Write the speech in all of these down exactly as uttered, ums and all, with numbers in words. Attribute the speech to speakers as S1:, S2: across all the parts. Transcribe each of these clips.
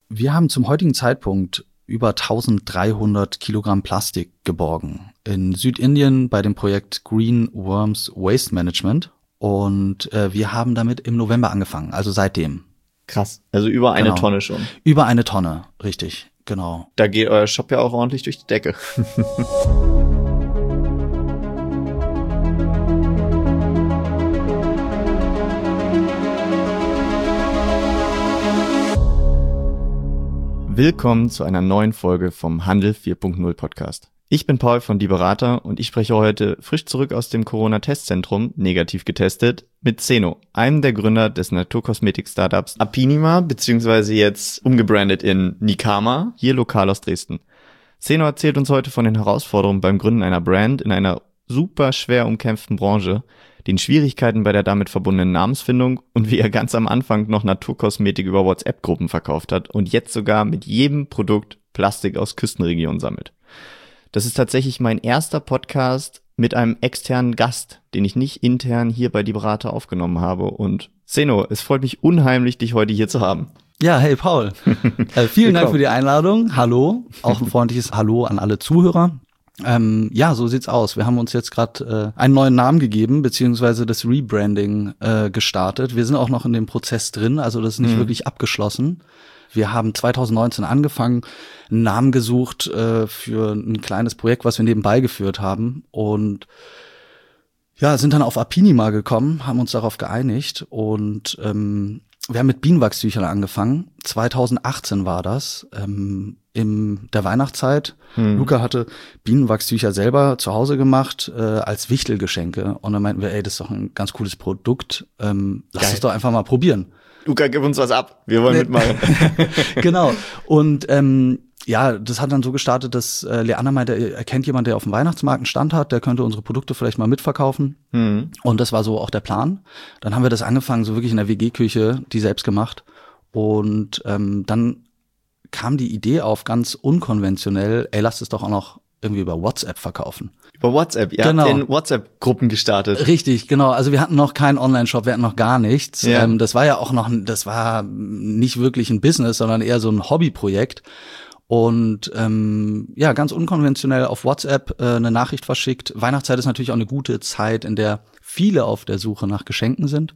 S1: Wir haben zum heutigen Zeitpunkt über eintausenddreihundert Kilogramm Plastik geborgen in Südindien bei dem Projekt Green Worms Waste Management. Und äh, wir haben damit im November angefangen, also seitdem.
S2: Krass, also über eine
S1: Genau.
S2: Tonne schon.
S1: Über eine Tonne, richtig, genau.
S2: Da geht euer Shop ja auch ordentlich durch die Decke. Willkommen zu einer neuen Folge vom Handel vier Punkt null Podcast. Ich bin Paul von Die Berater und ich spreche heute frisch zurück aus dem Corona-Testzentrum, negativ getestet, mit Zeno, einem der Gründer des Naturkosmetik-Startups Apinima, beziehungsweise jetzt umgebrandet in Nikama, hier lokal aus Dresden. Zeno erzählt uns heute von den Herausforderungen beim Gründen einer Brand in einer super schwer umkämpften Branche, den Schwierigkeiten bei der damit verbundenen Namensfindung und wie er ganz am Anfang noch Naturkosmetik über WhatsApp-Gruppen verkauft hat und jetzt sogar mit jedem Produkt Plastik aus Küstenregionen sammelt. Das ist tatsächlich mein erster Podcast mit einem externen Gast, den ich nicht intern hier bei Die Berater aufgenommen habe. Und Zeno, es freut mich unheimlich, dich heute hier zu haben.
S1: Ja, hey Paul, äh, vielen Dank für die Einladung. Hallo, auch ein freundliches Hallo an alle Zuhörer. Ähm, ja, so sieht's aus. Wir haben uns jetzt gerade äh, einen neuen Namen gegeben, beziehungsweise das Rebranding äh, gestartet. Wir sind auch noch in dem Prozess drin, also das ist nicht mhm. wirklich abgeschlossen. Wir haben zweitausendneunzehn angefangen, einen Namen gesucht äh, für ein kleines Projekt, was wir nebenbei geführt haben und ja, sind dann auf Apinima gekommen, haben uns darauf geeinigt und ähm, wir haben mit Bienenwachstüchern angefangen. zweitausendachtzehn war das, ähm, in der Weihnachtszeit. Hm. Luca hatte Bienenwachstücher selber zu Hause gemacht äh, als Wichtelgeschenke und dann meinten wir, ey, das ist doch ein ganz cooles Produkt, ähm, lass es doch einfach mal probieren.
S2: Luca, gib uns was ab, wir wollen nee. mitmachen.
S1: Genau. Und ähm, ja, das hat dann so gestartet, dass äh, Leander meinte, er kennt jemanden, der auf dem Weihnachtsmarkt einen Stand hat, der könnte unsere Produkte vielleicht mal mitverkaufen. Mhm. Und das war so auch der Plan. Dann haben wir das angefangen, so wirklich in der W G-Küche, die selbst gemacht. Und ähm, dann kam die Idee auf, ganz unkonventionell, ey, lass es doch auch noch irgendwie über WhatsApp verkaufen.
S2: Über WhatsApp, ihr
S1: genau.
S2: habt in WhatsApp-Gruppen gestartet.
S1: Richtig, genau. Also wir hatten noch keinen Online-Shop, wir hatten noch gar nichts.
S2: Ja.
S1: Ähm, das war ja auch noch, das war nicht wirklich ein Business, sondern eher so ein Hobbyprojekt. Und ähm, ja, ganz unkonventionell auf WhatsApp äh, eine Nachricht verschickt. Weihnachtszeit ist natürlich auch eine gute Zeit, in der viele auf der Suche nach Geschenken sind.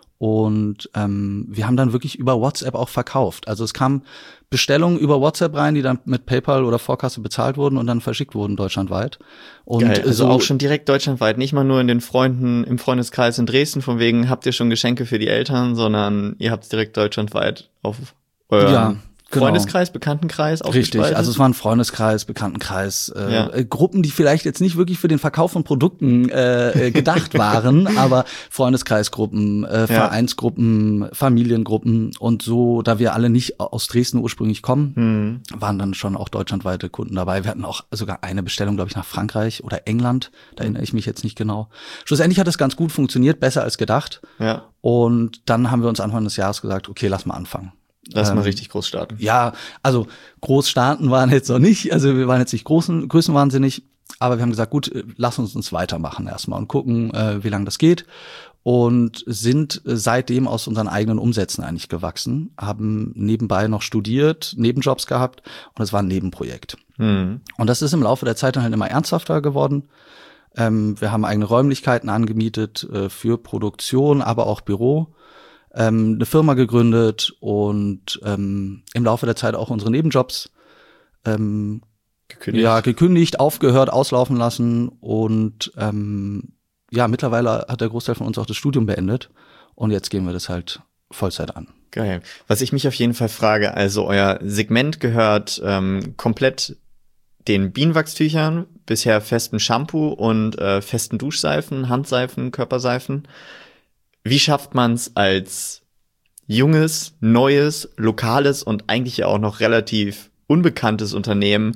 S1: Und ähm, wir haben dann wirklich über WhatsApp auch verkauft. Also es kamen Bestellungen über WhatsApp rein, die dann mit PayPal oder Vorkasse bezahlt wurden und dann verschickt wurden deutschlandweit. Und
S2: geil, also
S1: so
S2: auch schon direkt deutschlandweit, nicht mal nur in den Freunden, im Freundeskreis in Dresden, von wegen habt ihr schon Geschenke für die Eltern, sondern ihr habt es direkt deutschlandweit auf euren
S1: ja. Genau.
S2: Freundeskreis, Bekanntenkreis
S1: Richtig, also es war ein Freundeskreis, Bekanntenkreis, äh, ja. äh, Gruppen, die vielleicht jetzt nicht wirklich für den Verkauf von Produkten äh, gedacht waren, aber Freundeskreisgruppen, äh, ja. Vereinsgruppen, Familiengruppen und so, da wir alle nicht aus Dresden ursprünglich kommen, mhm. waren dann schon auch deutschlandweite Kunden dabei. Wir hatten auch sogar eine Bestellung, glaube ich, nach Frankreich oder England, da erinnere ich mich jetzt nicht genau. Schlussendlich hat es ganz gut funktioniert, besser als gedacht.
S2: Ja. Und
S1: dann haben wir uns Anfang des Jahres gesagt, okay, lass mal anfangen.
S2: Lass ähm, mal richtig groß starten.
S1: Ja, also groß starten waren jetzt noch nicht, also wir waren jetzt nicht großen, größenwahnsinnig, aber wir haben gesagt, gut, lass uns uns weitermachen erstmal und gucken, äh, wie lange das geht und sind seitdem aus unseren eigenen Umsätzen eigentlich gewachsen, haben nebenbei noch studiert, Nebenjobs gehabt und es war ein Nebenprojekt. Mhm. Und das ist im Laufe der Zeit dann halt immer ernsthafter geworden. Ähm, wir haben eigene Räumlichkeiten angemietet äh, für Produktion, aber auch Büro. Ähm, eine Firma gegründet und ähm, im Laufe der Zeit auch unsere Nebenjobs ähm, gekündigt. Ja, gekündigt, aufgehört, auslaufen lassen und ähm, ja, mittlerweile hat der Großteil von uns auch das Studium beendet und jetzt gehen wir das halt Vollzeit an.
S2: Geil. Was ich mich auf jeden Fall frage, also euer Segment gehört ähm, komplett den Bienenwachstüchern, bisher festen Shampoo und äh, festen Duschseifen, Handseifen, Körperseifen. Wie schafft man es als junges, neues, lokales und eigentlich ja auch noch relativ unbekanntes Unternehmen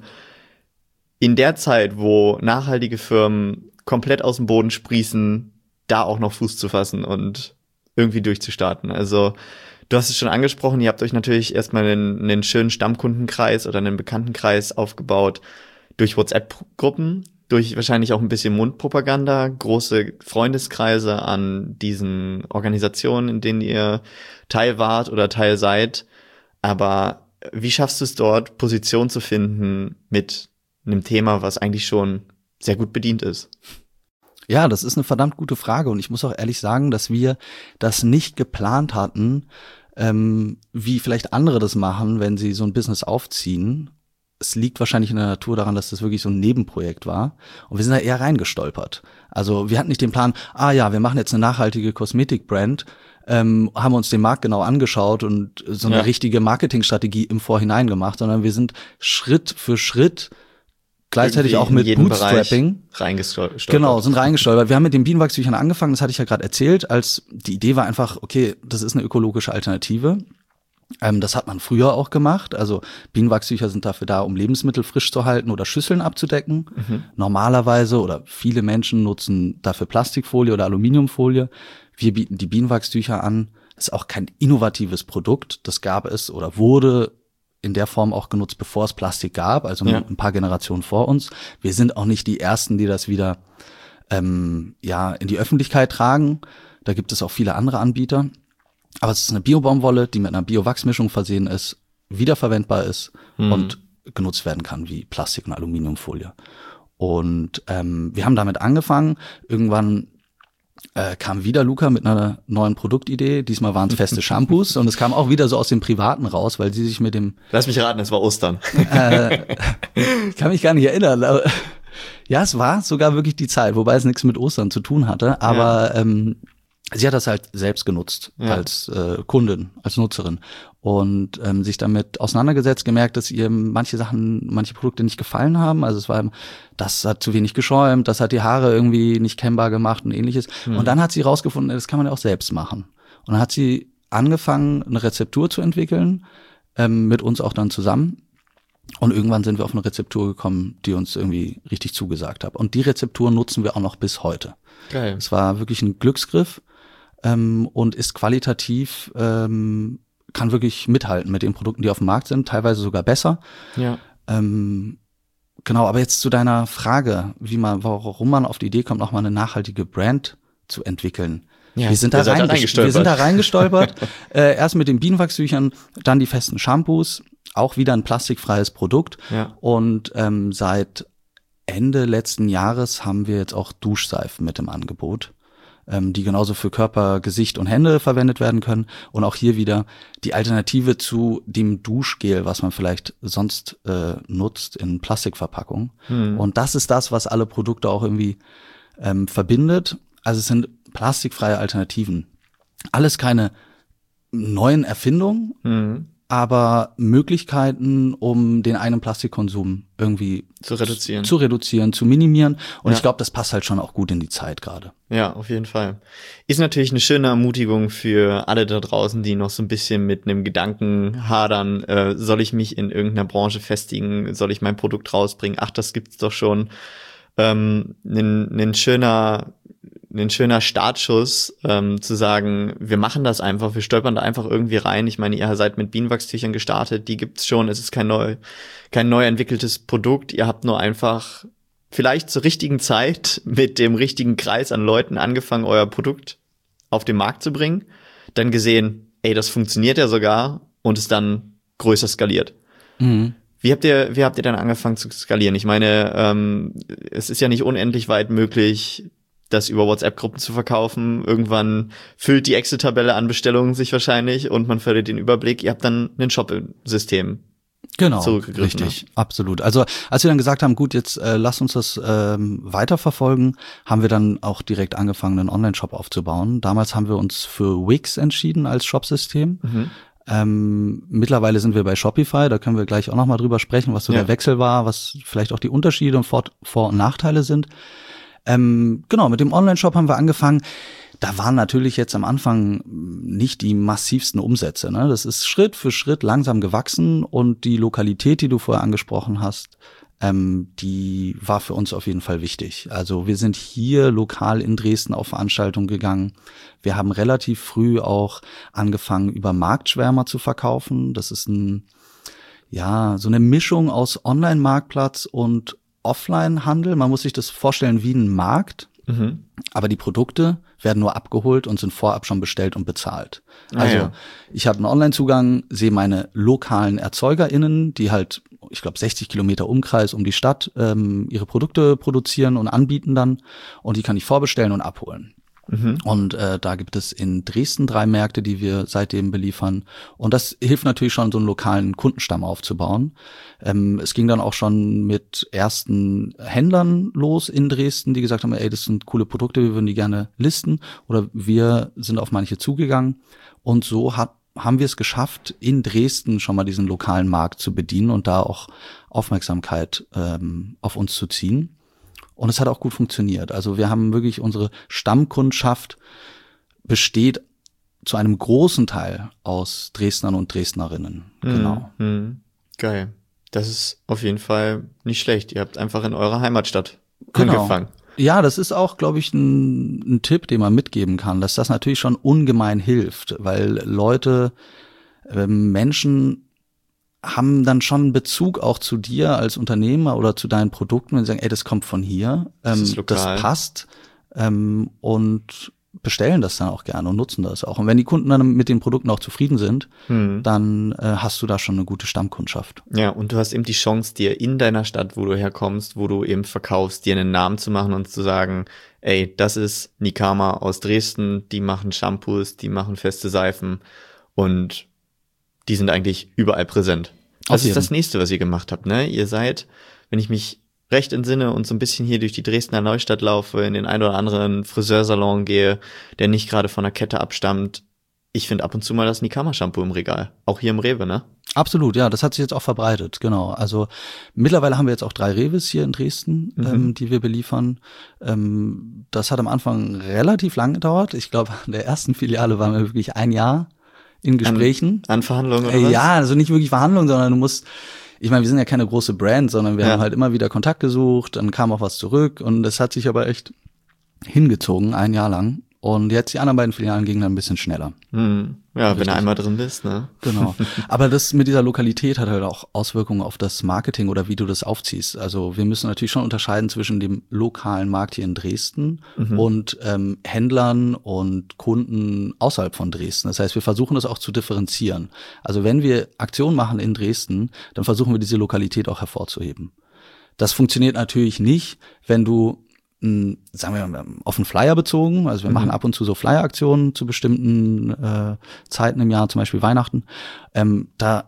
S2: in der Zeit, wo nachhaltige Firmen komplett aus dem Boden sprießen, da auch noch Fuß zu fassen und irgendwie durchzustarten? Also du hast es schon angesprochen, ihr habt euch natürlich erstmal einen, einen schönen Stammkundenkreis oder einen Bekanntenkreis aufgebaut durch WhatsApp-Gruppen, durch wahrscheinlich auch ein bisschen Mundpropaganda, große Freundeskreise an diesen Organisationen, in denen ihr Teil wart oder Teil seid. Aber wie schaffst du es dort, Position zu finden mit einem Thema, was eigentlich schon sehr gut bedient ist?
S1: Ja, das ist eine verdammt gute Frage und ich muss auch ehrlich sagen, dass wir das nicht geplant hatten, ähm, wie vielleicht andere das machen, wenn sie so ein Business aufziehen. Es liegt wahrscheinlich in der Natur daran, dass das wirklich so ein Nebenprojekt war und wir sind da eher reingestolpert. Also wir hatten nicht den Plan, ah ja, wir machen jetzt eine nachhaltige Kosmetik-Brand, ähm, haben uns den Markt genau angeschaut und so eine
S2: ja.
S1: richtige Marketingstrategie im Vorhinein gemacht, sondern wir sind Schritt für Schritt gleichzeitig
S2: Irgendwie
S1: auch mit
S2: in jeden
S1: Bootstrapping
S2: reingestolpert.
S1: Genau, sind reingestolpert. Wir haben mit den Bienenwachstüchern angefangen, das hatte ich ja gerade erzählt, als die Idee war einfach, okay, das ist eine ökologische Alternative. Ähm, das hat man früher auch gemacht. Also Bienenwachstücher sind dafür da, um Lebensmittel frisch zu halten oder Schüsseln abzudecken. Mhm. Normalerweise oder viele Menschen nutzen dafür Plastikfolie oder Aluminiumfolie. Wir bieten die Bienenwachstücher an. Das ist auch kein innovatives Produkt. Das gab es oder wurde in der Form auch genutzt, bevor es Plastik gab, also ja. ein paar Generationen vor uns. Wir sind auch nicht die Ersten, die das wieder ähm, ja in die Öffentlichkeit tragen. Da gibt es auch viele andere Anbieter. Aber es ist eine Bio-Baumwolle, die mit einer Bio-Wachsmischung versehen ist, wiederverwendbar ist mhm. und genutzt werden kann wie Plastik und Aluminiumfolie. Und ähm, wir haben damit angefangen. Irgendwann Äh, kam wieder Luca mit einer neuen Produktidee. Diesmal waren es feste Shampoos und es kam auch wieder so aus dem Privaten raus, weil sie sich mit dem...
S2: Lass mich raten, es war Ostern.
S1: Äh, ich kann mich gar nicht erinnern. Aber, ja, es war sogar wirklich die Zeit, wobei es nichts mit Ostern zu tun hatte. Aber ja. ähm, sie hat das halt selbst genutzt ja. als äh, Kundin, als Nutzerin und ähm, sich damit auseinandergesetzt, gemerkt, dass ihr manche Sachen, manche Produkte nicht gefallen haben. Also es war, das hat zu wenig geschäumt, das hat die Haare irgendwie nicht kennbar gemacht und ähnliches. Mhm. Und dann hat sie rausgefunden, das kann man ja auch selbst machen. Und dann hat sie angefangen, eine Rezeptur zu entwickeln, ähm, mit uns auch dann zusammen. Und irgendwann sind wir auf eine Rezeptur gekommen, die uns irgendwie richtig zugesagt hat. Und die Rezeptur nutzen wir auch noch bis heute.
S2: Geil.
S1: Es war wirklich ein Glücksgriff. Ähm, und ist qualitativ, ähm, kann wirklich mithalten mit den Produkten, die auf dem Markt sind, teilweise sogar besser.
S2: Ja.
S1: Ähm, genau, aber jetzt zu deiner Frage, wie man, warum man auf die Idee kommt, auch mal eine nachhaltige Brand zu entwickeln.
S2: Ja,
S1: wir sind da, reingest-
S2: reingestolpert.
S1: Wir sind da reingestolpert. äh, erst mit den Bienenwachstüchern, dann die festen Shampoos, auch wieder ein plastikfreies Produkt.
S2: Ja.
S1: Und ähm, seit Ende letzten Jahres haben wir jetzt auch Duschseifen mit im Angebot, die genauso für Körper, Gesicht und Hände verwendet werden können. Und auch hier wieder die Alternative zu dem Duschgel, was man vielleicht sonst äh, nutzt in Plastikverpackung. Hm. Und das ist das, was alle Produkte auch irgendwie ähm, verbindet. Also es sind plastikfreie Alternativen. Alles keine neuen Erfindungen, hm. aber Möglichkeiten, um den eigenen Plastikkonsum irgendwie
S2: zu reduzieren,
S1: zu, zu, reduzieren, zu minimieren. Und ja. ich glaube, das passt halt schon auch gut in die Zeit gerade.
S2: Ja, auf jeden Fall. Ist natürlich eine schöne Ermutigung für alle da draußen, die noch so ein bisschen mit einem Gedanken hadern. Äh, soll ich mich in irgendeiner Branche festigen? Soll ich mein Produkt rausbringen? Ach, das gibt's doch schon. Ähm, ein, ein schöner ein schöner Startschuss, ähm, zu sagen, wir machen das einfach, wir stolpern da einfach irgendwie rein. Ich meine, ihr seid mit Bienenwachstüchern gestartet, die gibt's schon, es ist kein neu, kein neu entwickeltes Produkt. Ihr habt nur einfach vielleicht zur richtigen Zeit mit dem richtigen Kreis an Leuten angefangen, euer Produkt auf den Markt zu bringen, dann gesehen, ey, das funktioniert ja sogar und es dann größer skaliert. Mhm. Wie habt ihr, wie habt ihr dann angefangen zu skalieren? Ich meine, ähm, es ist ja nicht unendlich weit möglich, das über WhatsApp-Gruppen zu verkaufen. Irgendwann füllt die Excel-Tabelle an Bestellungen sich wahrscheinlich und man verliert den Überblick. Ihr habt dann ein Shop-System
S1: genau,
S2: zurückgegriffen.
S1: Richtig, ne? Absolut. Also als wir dann gesagt haben, gut, jetzt äh, lasst uns das ähm, weiterverfolgen, haben wir dann auch direkt angefangen, einen Online-Shop aufzubauen. Damals haben wir uns für Wix entschieden als Shop-System. Mhm. Ähm, mittlerweile sind wir bei Shopify, da können wir gleich auch nochmal drüber sprechen, was so ja. der Wechsel war, was vielleicht auch die Unterschiede und Vor-, Vor- und Nachteile sind. Ähm, genau, mit dem Online-Shop haben wir angefangen. Da waren natürlich jetzt am Anfang nicht die massivsten Umsätze, ne? Das ist Schritt für Schritt langsam gewachsen und die Lokalität, die du vorher angesprochen hast, ähm, die war für uns auf jeden Fall wichtig. Also wir sind hier lokal in Dresden auf Veranstaltungen gegangen. Wir haben relativ früh auch angefangen, über Marktschwärmer zu verkaufen. Das ist ein, ja, so eine Mischung aus Online-Marktplatz und Offline-Handel. Man muss sich das vorstellen wie ein Markt.
S2: Mhm.
S1: Aber die Produkte werden nur abgeholt und sind vorab schon bestellt und bezahlt.
S2: Ah,
S1: Also
S2: ja.
S1: ich habe einen Online-Zugang, sehe meine lokalen ErzeugerInnen, die halt, ich glaube, sechzig Kilometer Umkreis um die Stadt ähm, ihre Produkte produzieren und anbieten dann. Und die kann ich vorbestellen und abholen.
S2: Mhm.
S1: Und äh, da gibt es in Dresden drei Märkte, die wir seitdem beliefern. Und das hilft natürlich schon, so einen lokalen Kundenstamm aufzubauen. Ähm, es ging dann auch schon mit ersten Händlern los in Dresden, die gesagt haben, ey, das sind coole Produkte, wir würden die gerne listen. Oder wir sind auf manche zugegangen. Und so hat, haben wir es geschafft, in Dresden schon mal diesen lokalen Markt zu bedienen und da auch Aufmerksamkeit ähm, auf uns zu ziehen. Und es hat auch gut funktioniert. Also wir haben wirklich, unsere Stammkundschaft besteht zu einem großen Teil aus Dresdnern und Dresdnerinnen.
S2: Mhm.
S1: Genau.
S2: Mhm. Geil. Das ist auf jeden Fall nicht schlecht. Ihr habt einfach in eurer Heimatstadt
S1: Genau.
S2: angefangen.
S1: Ja, das ist auch, glaube ich, ein, ein Tipp, den man mitgeben kann, dass das natürlich schon ungemein hilft, weil Leute, äh, Menschen haben dann schon einen Bezug auch zu dir als Unternehmer oder zu deinen Produkten und sagen, ey, das kommt von hier,
S2: Das
S1: ähm,
S2: ist lokal.
S1: das passt ähm, und bestellen das dann auch gerne und nutzen das auch. Und wenn die Kunden dann mit den Produkten auch zufrieden sind,
S2: Mhm.
S1: dann äh, hast du da schon eine gute Stammkundschaft.
S2: Ja, und du hast eben die Chance, dir in deiner Stadt, wo du herkommst, wo du eben verkaufst, dir einen Namen zu machen und zu sagen, ey, das ist Nikama aus Dresden, die machen Shampoos, die machen feste Seifen und die sind eigentlich überall präsent.
S1: Auf
S2: Das ist
S1: jeden.
S2: das nächste, was ihr gemacht habt, ne? Ihr seid, wenn ich mich recht entsinne und so ein bisschen hier durch die Dresdner Neustadt laufe, in den ein oder anderen Friseursalon gehe, der nicht gerade von der Kette abstammt, ich finde ab und zu mal das Nikama-Shampoo im Regal. Auch hier im Rewe, ne?
S1: Absolut, ja, das hat sich jetzt auch verbreitet, genau. Also mittlerweile haben wir jetzt auch drei Reves hier in Dresden,
S2: Mhm.
S1: ähm, die wir beliefern. Ähm, das hat am Anfang relativ lang gedauert. Ich glaube, in der ersten Filiale waren wir wirklich ein Jahr in Gesprächen.
S2: An Verhandlungen oder
S1: Äh,
S2: was?
S1: Ja, also nicht wirklich Verhandlungen, sondern du musst, ich meine, wir sind ja keine große Brand, sondern wir
S2: Ja.
S1: haben halt immer wieder Kontakt gesucht, dann kam auch was zurück und das hat sich aber echt hingezogen, ein Jahr lang. Und jetzt die anderen beiden Filialen gingen dann ein bisschen schneller.
S2: Hm. Ja, wenn
S1: Richtig.
S2: du einmal drin bist, ne?
S1: Genau. Aber das mit dieser Lokalität hat halt auch Auswirkungen auf das Marketing oder wie du das aufziehst. Also wir müssen natürlich schon unterscheiden zwischen dem lokalen Markt hier in Dresden
S2: Mhm.
S1: und ähm, Händlern und Kunden außerhalb von Dresden. Das heißt, wir versuchen das auch zu differenzieren. Also wenn wir Aktionen machen in Dresden, dann versuchen wir diese Lokalität auch hervorzuheben. Das funktioniert natürlich nicht, wenn du mh, sagen wir mal, auf einen Flyer bezogen, also wir
S2: Mhm.
S1: machen ab und zu so Flyer-Aktionen zu bestimmten äh, Zeiten im Jahr, zum Beispiel Weihnachten. Ähm, da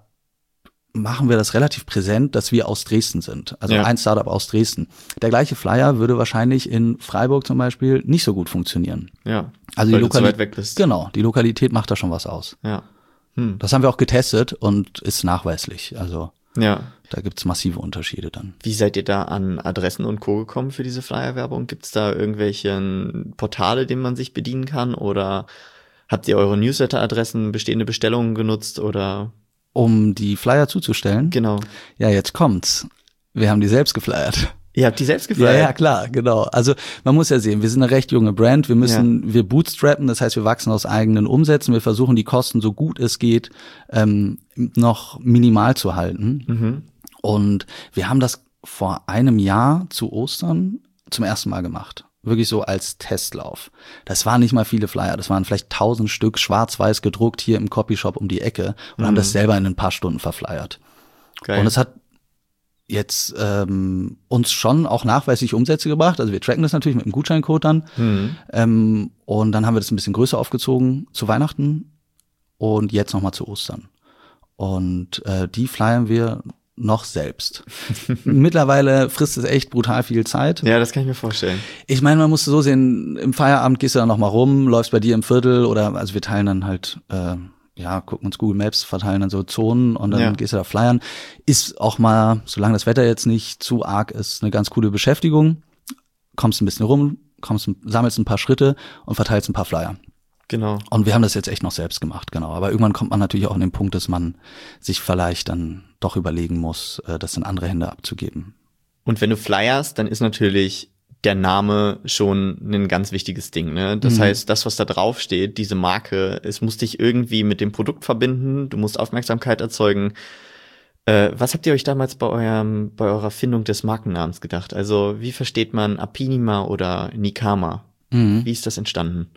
S1: machen wir das relativ präsent, dass wir aus Dresden sind. Also
S2: Ja.
S1: ein Startup aus Dresden. Der gleiche Flyer würde wahrscheinlich in Freiburg zum Beispiel nicht so gut funktionieren.
S2: Ja.
S1: Also
S2: weil
S1: die
S2: du zu
S1: Lokali-
S2: weit weg bist.
S1: Genau, die Lokalität macht da schon was aus.
S2: Ja. Hm.
S1: Das haben wir auch getestet und ist nachweislich. Also
S2: Ja.
S1: da gibt's massive Unterschiede dann.
S2: Wie seid ihr da an Adressen und Co. gekommen für diese Flyer-Werbung? Gibt's da irgendwelche Portale, denen man sich bedienen kann? Oder habt ihr eure Newsletter-Adressen, bestehende Bestellungen genutzt? Oder
S1: Um die Flyer zuzustellen,
S2: genau.
S1: ja, jetzt kommt's. Wir haben die selbst geflyert.
S2: Ihr habt die selbst
S1: Ja,
S2: geflyert?
S1: ja, klar, genau. Also man muss ja sehen, wir sind eine recht junge Brand, wir müssen, wir bootstrappen, das heißt, wir wachsen aus eigenen Umsätzen, wir versuchen die Kosten so gut es geht ähm, noch minimal zu halten.
S2: Mhm.
S1: Und wir haben das vor einem Jahr zu Ostern zum ersten Mal gemacht. Wirklich so als Testlauf. Das waren nicht mal viele Flyer, das waren vielleicht tausend Stück schwarz-weiß gedruckt hier im Copyshop um die Ecke und
S2: Mhm.
S1: haben das selber in ein paar Stunden verflyert.
S2: Geil.
S1: Und es hat jetzt ähm, uns schon auch nachweislich Umsätze gebracht. Also wir tracken das natürlich mit dem Gutscheincode dann.
S2: Mhm.
S1: Ähm, und dann haben wir das ein bisschen größer aufgezogen zu Weihnachten und jetzt nochmal zu Ostern. Und äh, die flyern wir noch selbst. Mittlerweile frisst es echt brutal viel Zeit.
S2: Ja, das kann ich mir vorstellen.
S1: Ich meine, man muss so sehen, im Feierabend gehst du dann noch mal rum, läufst bei dir im Viertel oder, also wir teilen dann halt, äh, ja, gucken uns Google Maps, verteilen dann so Zonen und dann
S2: Ja.
S1: gehst du da flyern. Ist auch mal, solange das Wetter jetzt nicht zu arg ist, eine ganz coole Beschäftigung. Kommst ein bisschen rum, kommst, sammelst ein paar Schritte und verteilst ein paar Flyer.
S2: Genau.
S1: Und wir haben das jetzt echt noch selbst gemacht, genau. Aber irgendwann kommt man natürlich auch an den Punkt, dass man sich vielleicht dann doch überlegen muss, äh, das in andere Hände abzugeben.
S2: Und wenn du flyerst, dann ist natürlich der Name schon ein ganz wichtiges Ding, ne? Das
S1: Mhm.
S2: heißt, das, was da drauf steht, diese Marke, es muss dich irgendwie mit dem Produkt verbinden, du musst Aufmerksamkeit erzeugen. Äh, was habt ihr euch damals bei eurem, bei eurer Findung des Markennamens gedacht? Also wie versteht man Apinima oder Nikama? Mhm. Wie ist das entstanden?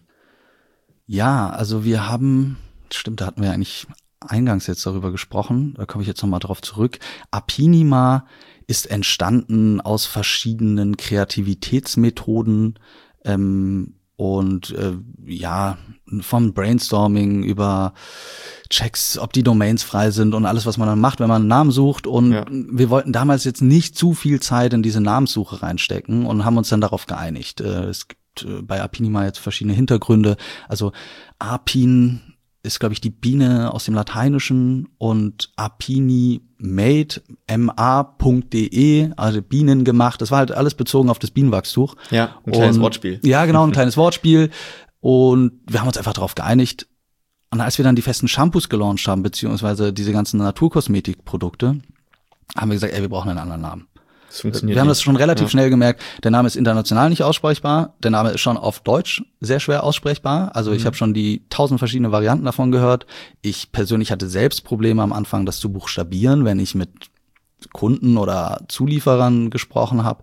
S1: Ja, also wir haben, stimmt, da hatten wir eigentlich eingangs jetzt darüber gesprochen, da komme ich jetzt nochmal drauf zurück. Apinima ist entstanden aus verschiedenen Kreativitätsmethoden, ähm, und äh, ja, vom Brainstorming über Checks, ob die Domains frei sind und alles, was man dann macht, wenn man einen Namen sucht. Und ja. wir wollten damals jetzt nicht zu viel Zeit in diese Namenssuche reinstecken und haben uns dann darauf geeinigt. Äh, es gibt äh, bei Apinima jetzt verschiedene Hintergründe. Also Apin ist, glaube ich, die Biene aus dem Lateinischen und Apini made, M A punkt D E, also Bienen gemacht. Das war halt alles bezogen auf das Bienenwachstuch.
S2: Ja, ein kleines und, Wortspiel.
S1: Ja, genau, ein kleines Wortspiel. Und wir haben uns einfach darauf geeinigt. Und als wir dann die festen Shampoos gelauncht haben, beziehungsweise diese ganzen Naturkosmetikprodukte, haben wir gesagt, ey, wir brauchen einen anderen Namen.
S2: Das funktioniert
S1: wir haben
S2: nicht.
S1: das schon relativ
S2: ja.
S1: schnell gemerkt. Der Name ist international nicht aussprechbar. Der Name ist schon auf Deutsch sehr schwer aussprechbar. Also mhm. ich habe schon die tausend verschiedene Varianten davon gehört. Ich persönlich hatte selbst Probleme am Anfang, das zu buchstabieren, wenn ich mit Kunden oder Zulieferern gesprochen habe.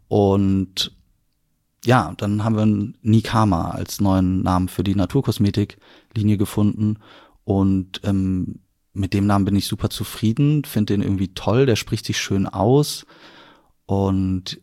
S1: Und ja, dann haben wir Nikama als neuen Namen für die Naturkosmetiklinie gefunden. Und ähm, mit dem Namen bin ich super zufrieden, finde den irgendwie toll, der spricht sich schön aus. Und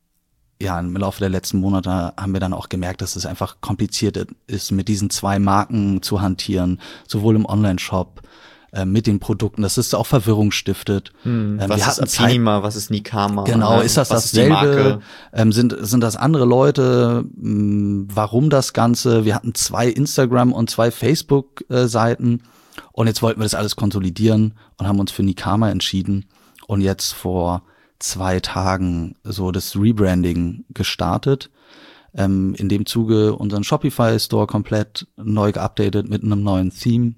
S1: ja, im Laufe der letzten Monate haben wir dann auch gemerkt, dass es einfach kompliziert ist, mit diesen zwei Marken zu hantieren, sowohl im Online-Shop, äh, mit den Produkten, dass es auch Verwirrung stiftet.
S2: Hm, ähm, was ist Apinima, was ist Nikama?
S1: Genau, ist das
S2: was
S1: dasselbe? Ähm, sind, sind das andere Leute? Mh, warum das Ganze? Wir hatten zwei Instagram- und zwei Facebook-Seiten und jetzt wollten wir das alles konsolidieren und haben uns für Nikama entschieden und jetzt vor zwei Tagen so das Rebranding gestartet. Ähm, in dem Zuge unseren Shopify-Store komplett neu geupdatet mit einem neuen Theme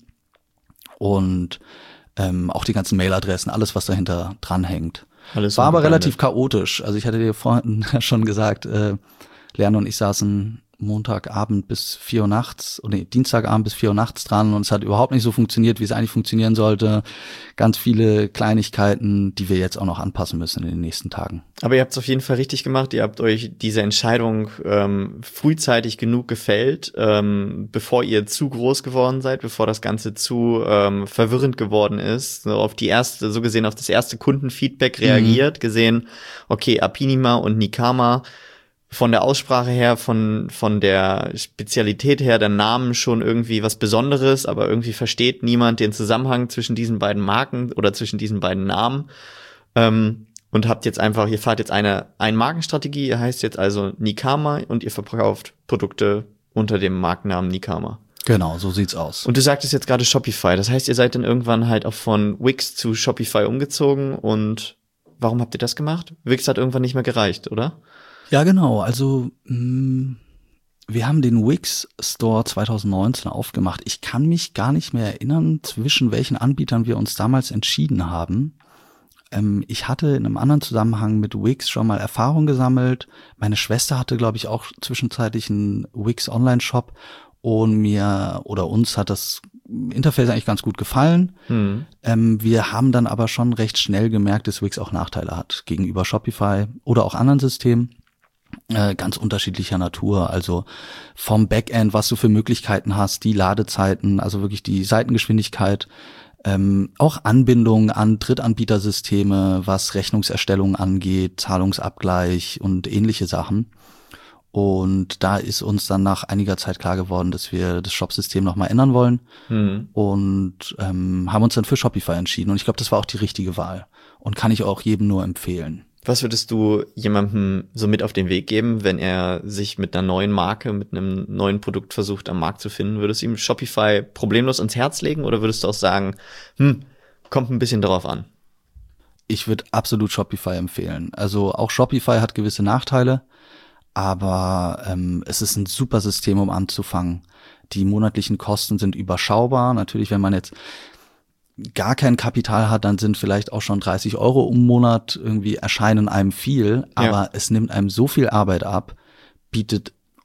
S1: und ähm, auch die ganzen Mailadressen, alles, was dahinter dranhängt. Alles war aber relativ chaotisch. Also ich hatte dir vorhin schon gesagt, äh, Leanne und ich saßen Montagabend bis vier Uhr nachts, oder nee, Dienstagabend bis vier Uhr nachts dran und es hat überhaupt nicht so funktioniert, wie es eigentlich funktionieren sollte. Ganz viele Kleinigkeiten, die wir jetzt auch noch anpassen müssen in den nächsten Tagen.
S2: Aber ihr habt es auf jeden Fall richtig gemacht. Ihr habt euch diese Entscheidung ähm, frühzeitig genug gefällt, ähm, bevor ihr zu groß geworden seid, bevor das Ganze zu ähm, verwirrend geworden ist. So auf die erste, so gesehen auf das erste Kundenfeedback reagiert, mhm. gesehen, okay, Apinima und Nikama, von der Aussprache her, von von der Spezialität her, der Namen schon irgendwie was Besonderes, aber irgendwie versteht niemand den Zusammenhang zwischen diesen beiden Marken oder zwischen diesen beiden Namen. Ähm, und habt jetzt einfach, ihr fahrt jetzt eine Ein-Markenstrategie, ihr heißt jetzt also Nikama und ihr verkauft Produkte unter dem Markennamen Nikama.
S1: Genau, so sieht's aus.
S2: Und du sagtest jetzt gerade Shopify, das heißt, ihr seid dann irgendwann halt auch von Wix zu Shopify umgezogen und warum habt ihr das gemacht? Wix hat irgendwann nicht mehr gereicht, oder?
S1: Ja, genau. Also mh, wir haben den Wix Store zwanzig neunzehn aufgemacht. Ich kann mich gar nicht mehr erinnern, zwischen welchen Anbietern wir uns damals entschieden haben. Ähm, ich hatte in einem anderen Zusammenhang mit Wix schon mal Erfahrung gesammelt. Meine Schwester hatte, glaube ich, auch zwischenzeitlich einen Wix Online-Shop und mir oder uns hat das Interface eigentlich ganz gut gefallen. Hm. Ähm, wir haben dann aber schon recht schnell gemerkt, dass Wix auch Nachteile hat gegenüber Shopify oder auch anderen Systemen. Äh, ganz unterschiedlicher Natur, also vom Backend, was du für Möglichkeiten hast, die Ladezeiten, also wirklich die Seitengeschwindigkeit, ähm, auch Anbindung an Drittanbietersysteme, was Rechnungserstellung angeht, Zahlungsabgleich und ähnliche Sachen. Und da ist uns dann nach einiger Zeit klar geworden, dass wir das Shop-System nochmal ändern wollen mhm. und ähm, haben uns dann für Shopify entschieden. Und ich glaube, das war auch die richtige Wahl und kann ich auch jedem nur empfehlen.
S2: Was würdest du jemandem so mit auf den Weg geben, wenn er sich mit einer neuen Marke, mit einem neuen Produkt versucht, am Markt zu finden? Würdest du ihm Shopify problemlos ans Herz legen oder würdest du auch sagen, hm, kommt ein bisschen drauf an?
S1: Ich würde absolut Shopify empfehlen. Also auch Shopify hat gewisse Nachteile, aber ähm, es ist ein super System, um anzufangen. Die monatlichen Kosten sind überschaubar. Natürlich, wenn man jetzt gar kein Kapital hat, dann sind vielleicht auch schon dreißig Euro im Monat irgendwie erscheinen einem viel, aber ja. es nimmt einem so viel Arbeit ab, bietet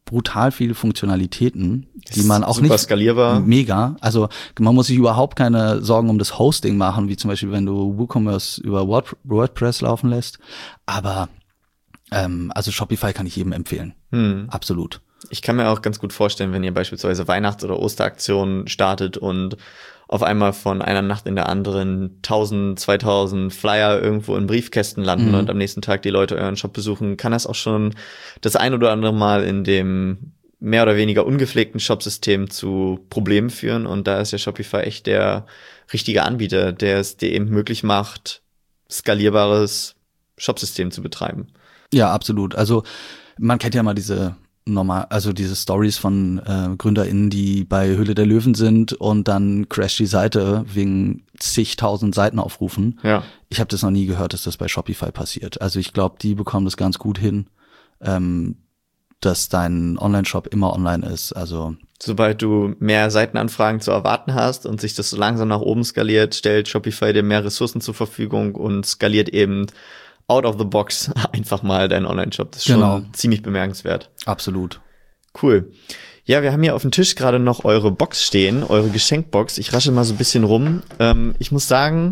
S1: brutal viele Funktionalitäten, die man auch
S2: super
S1: nicht
S2: skalierbar.
S1: Mega. Also man muss sich überhaupt keine Sorgen um das Hosting machen, wie zum Beispiel, wenn du WooCommerce über Word, WordPress laufen lässt. Aber ähm, also Shopify kann ich jedem empfehlen. Hm. Absolut.
S2: Ich kann mir auch ganz gut vorstellen, wenn ihr beispielsweise Weihnachts- oder Osteraktionen startet und auf einmal von einer Nacht in der anderen tausend, zweitausend Flyer irgendwo in Briefkästen landen mhm. und am nächsten Tag die Leute euren Shop besuchen, kann das auch schon das ein oder andere Mal in dem mehr oder weniger ungepflegten Shopsystem zu Problemen führen. Und da ist ja Shopify echt der richtige Anbieter, der es dir eben möglich macht, skalierbares Shopsystem zu betreiben.
S1: Ja, absolut. Also man kennt ja mal diese normal, also diese Stories von äh, GründerInnen, die bei Höhle der Löwen sind und dann crasht die Seite wegen zigtausend Seitenaufrufen.
S2: Ja.
S1: Ich habe das noch nie gehört, dass das bei Shopify passiert. Also ich glaube, die bekommen das ganz gut hin, ähm, dass dein Online-Shop immer online ist. Also
S2: sobald du mehr Seitenanfragen zu erwarten hast und sich das so langsam nach oben skaliert, stellt Shopify dir mehr Ressourcen zur Verfügung und skaliert eben out of the box einfach mal deinen Online-Shop. Das ist
S1: genau.
S2: schon ziemlich bemerkenswert.
S1: Absolut.
S2: Cool. Ja, wir haben hier auf dem Tisch gerade noch eure Box stehen, eure Geschenkbox. Ich rasche mal so ein bisschen rum. Ähm, ich muss sagen,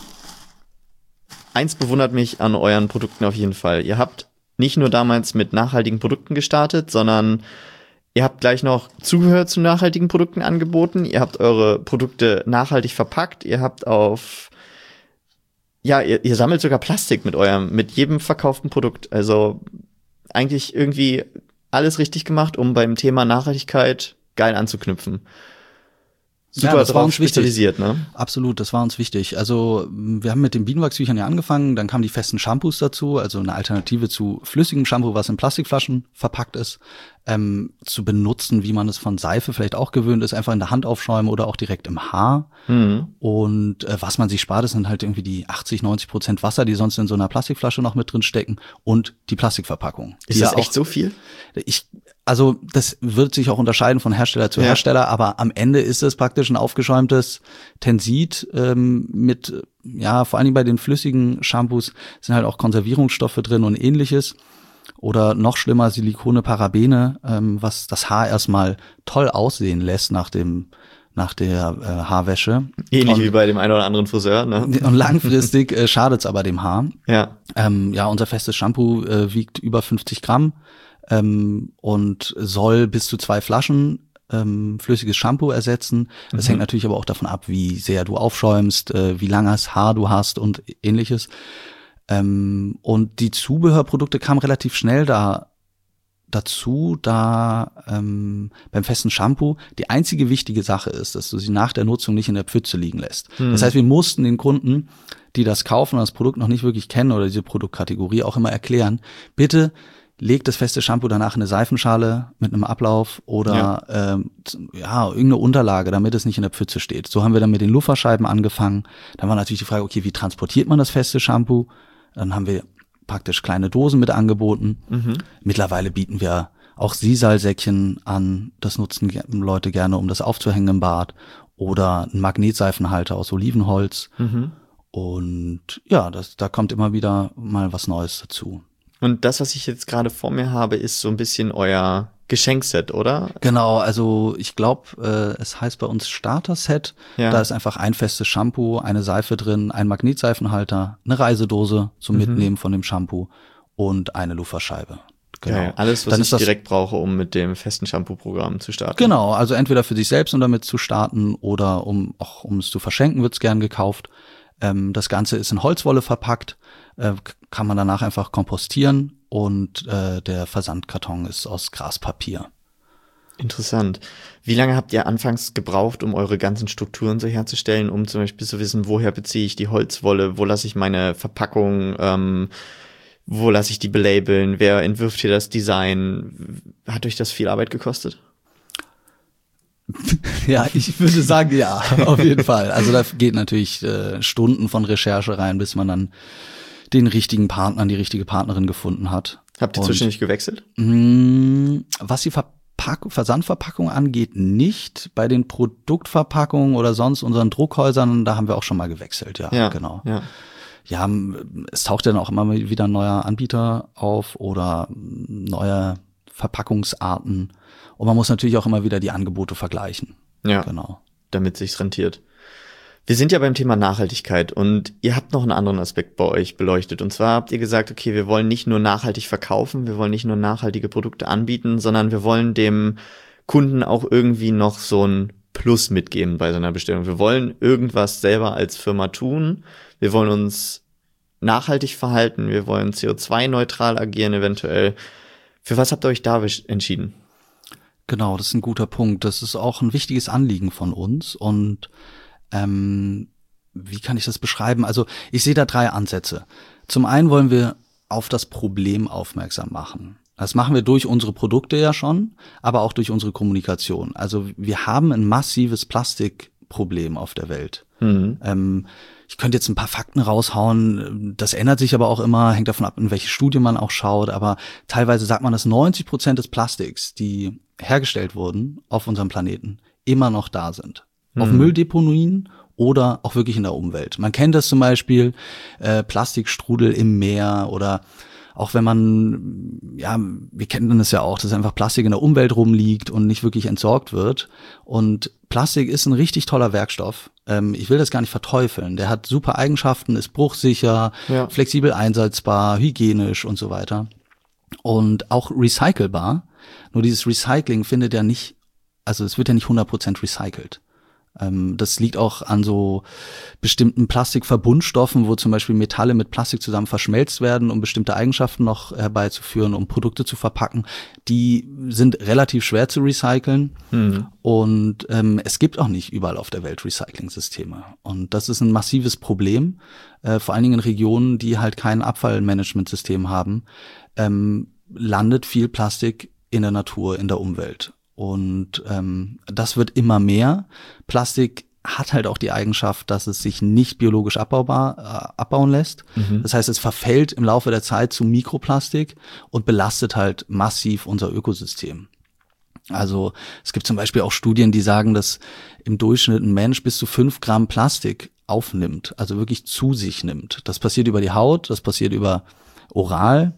S2: eins bewundert mich an euren Produkten auf jeden Fall. Ihr habt nicht nur damals mit nachhaltigen Produkten gestartet, sondern ihr habt gleich noch Zubehör zu nachhaltigen Produkten angeboten. Ihr habt eure Produkte nachhaltig verpackt. Ihr habt auf Ja, ihr, ihr sammelt sogar Plastik mit eurem, mit jedem verkauften Produkt. Also eigentlich irgendwie alles richtig gemacht, um beim Thema Nachhaltigkeit geil anzuknüpfen. Super,
S1: ja, das
S2: drauf
S1: war uns
S2: spezialisiert,
S1: wichtig.
S2: Ne?
S1: Absolut, das war uns wichtig. Also wir haben mit den Bienenwachstüchern ja angefangen, dann kamen die festen Shampoos dazu, also eine Alternative zu flüssigem Shampoo, was in Plastikflaschen verpackt ist, ähm, zu benutzen, wie man es von Seife vielleicht auch gewöhnt ist, einfach in der Hand aufschäumen oder auch direkt im Haar. Mhm. Und äh, was man sich spart, das sind halt irgendwie die achtzig, neunzig Prozent Wasser, die sonst in so einer Plastikflasche noch mit drin stecken und die Plastikverpackung.
S2: Ist das echt so viel?
S1: Ich Also das wird sich auch unterscheiden von Hersteller zu ja. Hersteller, aber am Ende ist es praktisch ein aufgeschäumtes Tensid ähm, mit, ja, vor allen Dingen bei den flüssigen Shampoos sind halt auch Konservierungsstoffe drin und ähnliches. Oder noch schlimmer, Silikone, Parabene, ähm, was das Haar erstmal toll aussehen lässt nach dem nach der äh, Haarwäsche.
S2: Ähnlich
S1: und,
S2: wie bei dem einen oder anderen Friseur, ne?
S1: Und langfristig äh, schadet's aber dem Haar.
S2: Ja.
S1: Ähm, ja, unser festes Shampoo äh, wiegt über fünfzig Gramm. Ähm, und soll bis zu zwei Flaschen ähm, flüssiges Shampoo ersetzen. Das mhm. hängt natürlich aber auch davon ab, wie sehr du aufschäumst, äh, wie langes Haar du hast und ähnliches. Ähm, und die Zubehörprodukte kamen relativ schnell da dazu, da ähm, beim festen Shampoo die einzige wichtige Sache ist, dass du sie nach der Nutzung nicht in der Pfütze liegen lässt. Mhm. Das heißt, wir mussten den Kunden, die das kaufen und das Produkt noch nicht wirklich kennen oder diese Produktkategorie auch immer erklären, bitte legt das feste Shampoo danach in eine Seifenschale mit einem Ablauf oder ja. Ähm, ja, irgendeine Unterlage, damit es nicht in der Pfütze steht. So haben wir dann mit den Lufferscheiben angefangen. Dann war natürlich die Frage, okay, wie transportiert man das feste Shampoo? Dann haben wir praktisch kleine Dosen mit angeboten. Mhm. Mittlerweile bieten wir auch Sisal-Säckchen an. Das nutzen Leute gerne, um das aufzuhängen im Bad. Oder ein Magnetseifenhalter aus Olivenholz. Mhm. Und ja, das, da kommt immer wieder mal was Neues dazu.
S2: Und das, was ich jetzt gerade vor mir habe, ist so ein bisschen euer Geschenkset, oder?
S1: Genau, also ich glaube, äh, es heißt bei uns Starter-Set. Ja. Da ist einfach ein festes Shampoo, eine Seife drin, ein Magnetseifenhalter, eine Reisedose zum mhm. Mitnehmen von dem Shampoo und eine Lufferscheibe. Genau.
S2: Ja, alles, was Dann ich das, direkt brauche, um mit dem festen Shampoo-Programm zu starten.
S1: Genau, also entweder für sich selbst, um damit zu starten, oder um auch um es zu verschenken, wird's gern gekauft. Ähm, das Ganze ist in Holzwolle verpackt, äh, kann man danach einfach kompostieren und äh, der Versandkarton ist aus Graspapier.
S2: Interessant. Wie lange habt ihr anfangs gebraucht, um eure ganzen Strukturen so herzustellen, um zum Beispiel zu wissen, woher beziehe ich die Holzwolle, wo lasse ich meine Verpackung, ähm, wo lasse ich die belabeln, wer entwirft hier das Design? Hat euch das viel Arbeit gekostet?
S1: Ja, ich würde sagen, ja, auf jeden Fall. Also da geht natürlich äh, Stunden von Recherche rein, bis man dann den richtigen Partner, die richtige Partnerin gefunden hat.
S2: Habt ihr zwischendurch gewechselt?
S1: Mh, was die Verpack- Versandverpackung angeht, nicht. Bei den Produktverpackungen oder sonst unseren Druckhäusern, da haben wir auch schon mal gewechselt, ja, ja genau. Ja. Ja, es taucht dann auch immer wieder ein neuer Anbieter auf oder neuer Verpackungsarten. Und man muss natürlich auch immer wieder die Angebote vergleichen.
S2: Ja,
S1: genau.
S2: Damit sich's rentiert. Wir sind ja beim Thema Nachhaltigkeit und ihr habt noch einen anderen Aspekt bei euch beleuchtet. Und zwar habt ihr gesagt, okay, wir wollen nicht nur nachhaltig verkaufen, wir wollen nicht nur nachhaltige Produkte anbieten, sondern wir wollen dem Kunden auch irgendwie noch so ein Plus mitgeben bei so einer Bestellung. Wir wollen irgendwas selber als Firma tun. Wir wollen uns nachhaltig verhalten. Wir wollen C O zwei neutral agieren eventuell. Für was habt ihr euch da entschieden?
S1: Genau, das ist ein guter Punkt. Das ist auch ein wichtiges Anliegen von uns. Und ähm, wie kann ich das beschreiben? Also ich sehe da drei Ansätze. Zum einen wollen wir auf das Problem aufmerksam machen. Das machen wir durch unsere Produkte ja schon, aber auch durch unsere Kommunikation. Also wir haben ein massives Plastikproblem auf der Welt. Mhm. Ähm, ich könnte jetzt ein paar Fakten raushauen, das ändert sich aber auch immer, hängt davon ab, in welche Studie man auch schaut, aber teilweise sagt man, dass neunzig Prozent des Plastiks, die hergestellt wurden auf unserem Planeten, immer noch da sind. Mhm. Auf Mülldeponien oder auch wirklich in der Umwelt. Man kennt das zum Beispiel, äh, Plastikstrudel im Meer oder auch wenn man, ja, wir kennen das ja auch, dass einfach Plastik in der Umwelt rumliegt und nicht wirklich entsorgt wird. Und Plastik ist ein richtig toller Werkstoff. Ähm, ich will das gar nicht verteufeln. Der hat super Eigenschaften, ist bruchsicher, ja. flexibel einsetzbar, hygienisch und so weiter. Und auch recycelbar. Nur dieses Recycling findet ja nicht, also es wird ja nicht hundert Prozent recycelt. Das liegt auch an so bestimmten Plastikverbundstoffen, wo zum Beispiel Metalle mit Plastik zusammen verschmelzt werden, um bestimmte Eigenschaften noch herbeizuführen, um Produkte zu verpacken. Die sind relativ schwer zu recyceln. Mhm. Und ähm, es gibt auch nicht überall auf der Welt Recycling-Systeme. Und das ist ein massives Problem, äh, vor allen Dingen in Regionen, die halt kein Abfallmanagementsystem haben, ähm, landet viel Plastik in der Natur, in der Umwelt. Und ähm, das wird immer mehr. Plastik hat halt auch die Eigenschaft, dass es sich nicht biologisch abbaubar äh, abbauen lässt. Mhm. Das heißt, es verfällt im Laufe der Zeit zu Mikroplastik und belastet halt massiv unser Ökosystem. Also es gibt zum Beispiel auch Studien, die sagen, dass im Durchschnitt ein Mensch bis zu fünf Gramm Plastik aufnimmt, also wirklich zu sich nimmt. Das passiert über die Haut, das passiert über oral,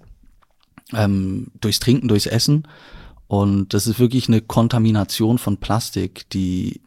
S1: ähm, durchs Trinken, durchs Essen. Und das ist wirklich eine Kontamination von Plastik, die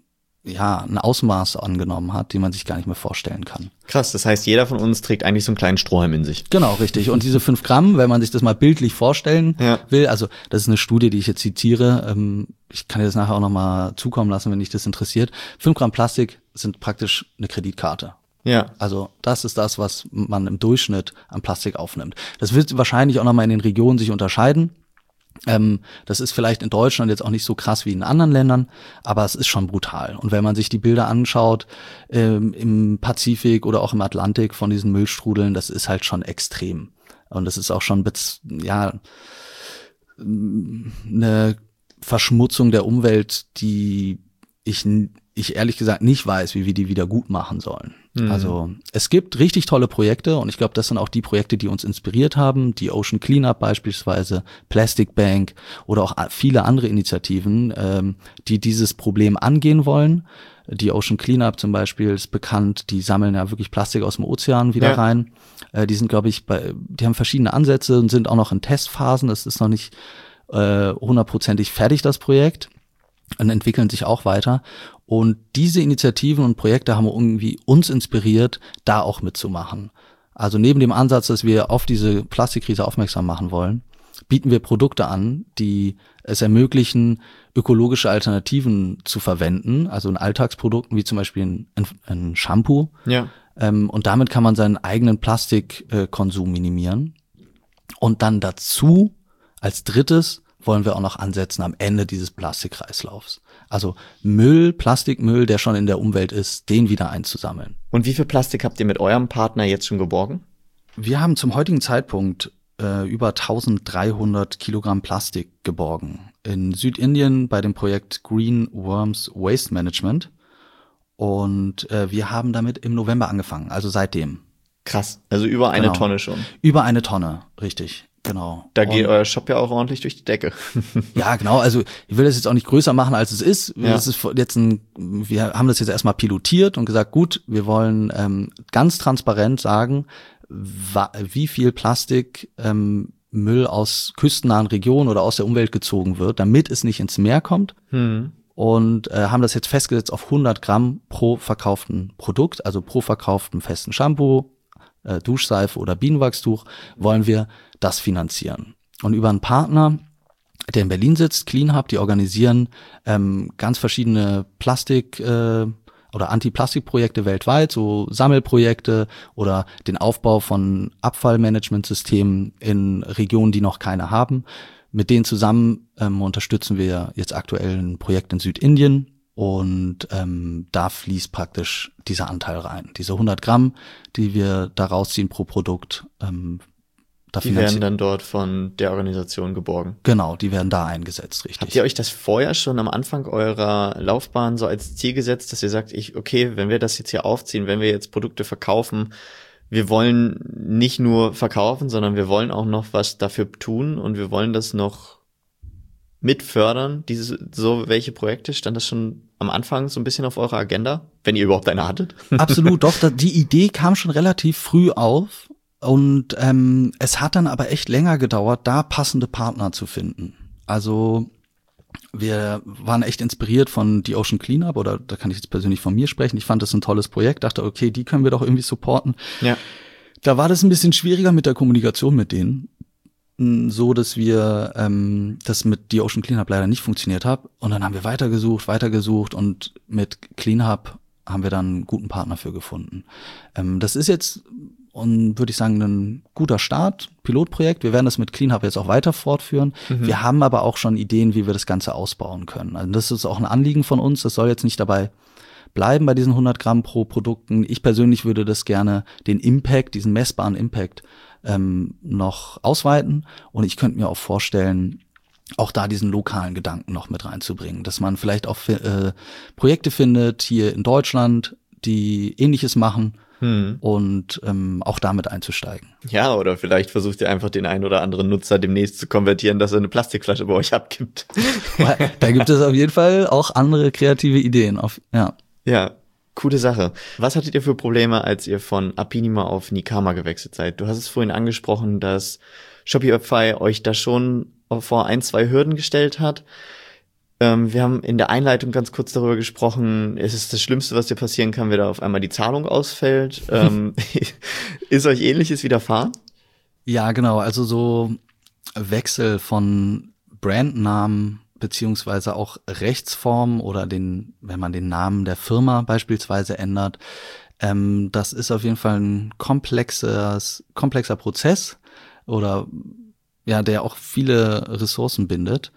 S1: ja ein Ausmaß angenommen hat, die man sich gar nicht mehr vorstellen kann.
S2: Krass, das heißt, jeder von uns trägt eigentlich so einen kleinen Strohhalm in sich.
S1: Genau, richtig. Und diese fünf Gramm, wenn man sich das mal bildlich vorstellen ja. will, also das ist eine Studie, die ich jetzt zitiere, ähm, ich kann dir das nachher auch nochmal zukommen lassen, wenn dich das interessiert. Fünf Gramm Plastik sind praktisch eine Kreditkarte. Ja. Also das ist das, was man im Durchschnitt an Plastik aufnimmt. Das wird wahrscheinlich auch nochmal in den Regionen sich unterscheiden. Ähm, das ist vielleicht in Deutschland jetzt auch nicht so krass wie in anderen Ländern, aber es ist schon brutal. Und wenn man sich die Bilder anschaut, ähm, im Pazifik oder auch im Atlantik von diesen Müllstrudeln, das ist halt schon extrem. Und das ist auch schon, ja, eine Verschmutzung der Umwelt, die ich, ich ehrlich gesagt nicht weiß, wie wir die wieder gut machen sollen. Mhm. Also es gibt richtig tolle Projekte und ich glaube, das sind auch die Projekte, die uns inspiriert haben. Die Ocean Cleanup beispielsweise, Plastic Bank oder auch viele andere Initiativen, ähm, die dieses Problem angehen wollen. Die Ocean Cleanup zum Beispiel ist bekannt, die sammeln ja wirklich Plastik aus dem Ozean wieder ja. rein. Äh, die sind, glaube ich, bei, die haben verschiedene Ansätze und sind auch noch in Testphasen. Das ist noch nicht äh, hundertprozentig fertig, das Projekt. Und entwickeln sich auch weiter. Und diese Initiativen und Projekte haben irgendwie uns inspiriert, da auch mitzumachen. Also neben dem Ansatz, dass wir auf diese Plastikkrise aufmerksam machen wollen, bieten wir Produkte an, die es ermöglichen, ökologische Alternativen zu verwenden, also in Alltagsprodukten wie zum Beispiel ein, ein Shampoo. Ja. Ähm, und damit kann man seinen eigenen Plastikkonsum minimieren. Und dann dazu als drittes wollen wir auch noch ansetzen am Ende dieses Plastikkreislaufs. Also Müll, Plastikmüll, der schon in der Umwelt ist, den wieder einzusammeln.
S2: Und wie viel Plastik habt ihr mit eurem Partner jetzt schon geborgen?
S1: Wir haben zum heutigen Zeitpunkt äh, über dreizehnhundert Kilogramm Plastik geborgen. In Südindien bei dem Projekt Green Worms Waste Management. Und äh, wir haben damit im November angefangen, also seitdem.
S2: Krass, also über eine genau. Tonne schon.
S1: Über eine Tonne, richtig. Genau.
S2: Da geht und, euer Shop ja auch ordentlich durch die Decke.
S1: Ja, genau. Also ich will das jetzt auch nicht größer machen, als es ist. Ja. Das ist jetzt ein, wir haben das jetzt erstmal pilotiert und gesagt, gut, wir wollen ähm, ganz transparent sagen, wa- wie viel Plastik ähm, Müll aus küstennahen Regionen oder aus der Umwelt gezogen wird, damit es nicht ins Meer kommt.
S2: Hm.
S1: Und äh, haben das jetzt festgesetzt auf hundert Gramm pro verkauften Produkt, also pro verkauften festen Shampoo, äh, Duschseife oder Bienenwachstuch, wollen wir das finanzieren. Und über einen Partner, der in Berlin sitzt, CleanHub, die organisieren ähm, ganz verschiedene Plastik- äh, oder Anti-Plastik-Projekte weltweit, so Sammelprojekte oder den Aufbau von Abfallmanagementsystemen in Regionen, die noch keine haben. Mit denen zusammen ähm, unterstützen wir jetzt aktuell ein Projekt in Südindien und ähm, da fließt praktisch dieser Anteil rein. Diese hundert Gramm, die wir da rausziehen pro Produkt, ähm, da
S2: die werden dann dort von der Organisation geborgen.
S1: Genau, die werden da eingesetzt, richtig.
S2: Habt ihr euch das vorher schon am Anfang eurer Laufbahn so als Ziel gesetzt, dass ihr sagt, ich, okay, wenn wir das jetzt hier aufziehen, wenn wir jetzt Produkte verkaufen, wir wollen nicht nur verkaufen, sondern wir wollen auch noch was dafür tun und wir wollen das noch mit fördern, diese, so welche Projekte? Stand das schon am Anfang so ein bisschen auf eurer Agenda, wenn ihr überhaupt eine hattet?
S1: Absolut, doch, da, die Idee kam schon relativ früh auf und ähm, es hat dann aber echt länger gedauert, da passende Partner zu finden. Also wir waren echt inspiriert von The Ocean Cleanup, oder da kann ich jetzt persönlich von mir sprechen. Ich fand das ein tolles Projekt, dachte, okay, die können wir doch irgendwie supporten.
S2: Ja.
S1: Da war das ein bisschen schwieriger mit der Kommunikation mit denen, so dass wir ähm, das mit The Ocean Cleanup leider nicht funktioniert hat. Und dann haben wir weitergesucht, weitergesucht und mit CleanHub haben wir dann einen guten Partner für gefunden. Ähm, das ist jetzt, und würde ich sagen, ein guter Start, Pilotprojekt. Wir werden das mit CleanHub jetzt auch weiter fortführen. Mhm. Wir haben aber auch schon Ideen, wie wir das Ganze ausbauen können. Also das ist auch ein Anliegen von uns. Das soll jetzt nicht dabei bleiben bei diesen hundert Gramm pro Produkten. Ich persönlich würde das gerne, den Impact, diesen messbaren Impact ähm, noch ausweiten. Und ich könnte mir auch vorstellen, auch da diesen lokalen Gedanken noch mit reinzubringen, dass man vielleicht auch äh, Projekte findet hier in Deutschland, die Ähnliches machen. Hm. Und ähm, auch damit einzusteigen.
S2: Ja, oder vielleicht versucht ihr einfach den einen oder anderen Nutzer demnächst zu konvertieren, dass er eine Plastikflasche bei euch abgibt.
S1: Da gibt es auf jeden Fall auch andere kreative Ideen. Auf, ja.
S2: Ja, coole Sache. Was hattet ihr für Probleme, als ihr von Apinima auf Nikama gewechselt seid? Du hast es vorhin angesprochen, dass Shopify euch da schon vor ein, zwei Hürden gestellt hat. Ähm, wir haben in der Einleitung ganz kurz darüber gesprochen, es ist das Schlimmste, was dir passieren kann, wenn da auf einmal die Zahlung ausfällt. ähm, ist euch Ähnliches widerfahren?
S1: Ja, genau. Also so Wechsel von Brandnamen beziehungsweise auch Rechtsform oder den, wenn man den Namen der Firma beispielsweise ändert, ähm, das ist auf jeden Fall ein komplexes, komplexer Prozess oder ja, der auch viele Ressourcen bindet.